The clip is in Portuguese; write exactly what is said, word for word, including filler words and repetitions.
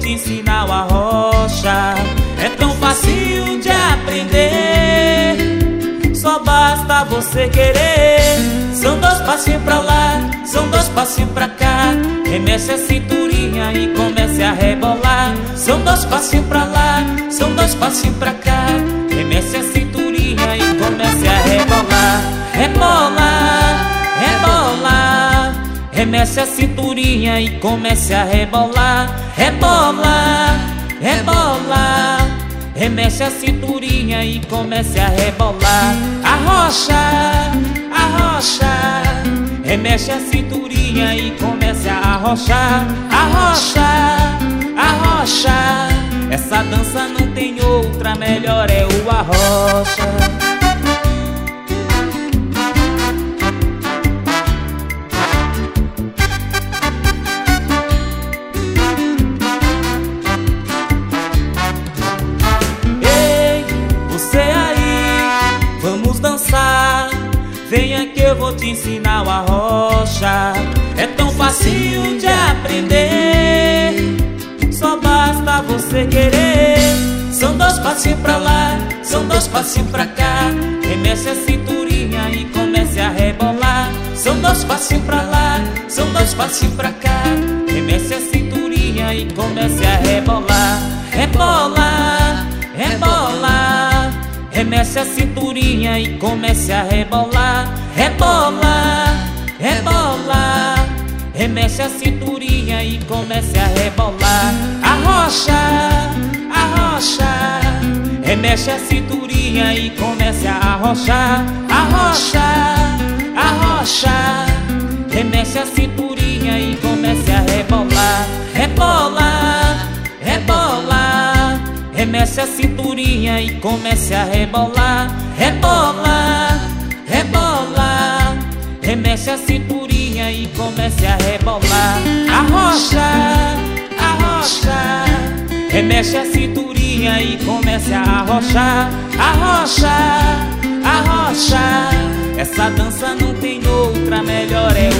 te ensinar o arrocha. É tão fácil de aprender, só basta você querer. São dois passinhos pra lá, são dois passinhos pra cá. Remexe a cinturinha e comece a rebolar. São dois passinhos pra lá, são dois passinhos pra cá. Remexe a cinturinha e comece a rebolar. Rebolar, rebolar. Remexe a cinturinha e comece a rebolar. Rebolar, rebolar. Remexe a cinturinha e comece a rebolar. Arrocha, arrocha. Remexe a cinturinha e comece a arrochar. Arrocha, arrocha. Essa dança não tem outra, melhor é o arrocha. Venha que eu vou te ensinar o arrocha. É tão fácil de aprender, só basta você querer. São dois passinhos pra lá, são dois passinhos pra cá. Remexe a cinturinha e comece a rebolar. São dois passinhos pra lá, são dois passinhos pra cá. Remexe a cinturinha e comece a rebolar. Rebolar, rebolar. Remexe a cinturinha e comece a rebolar. Rebolar, rebolar. Remexe a cinturinha e comece a rebolar. Arrocha, arrocha. Remexe a cinturinha e comece a arrochar. Arrocha, arrocha. Remexe a cinturinha e comece a rebolar. Rebolar, rebolar. Remexe a cinturinha e comece a rebolar. Rebolar, rebolar. Remexe a cinturinha e comece a rebolar. Arrocha, arrocha. Remexe a cinturinha e comece a arrochar. Arrocha, arrocha. Essa dança não tem outra, melhor é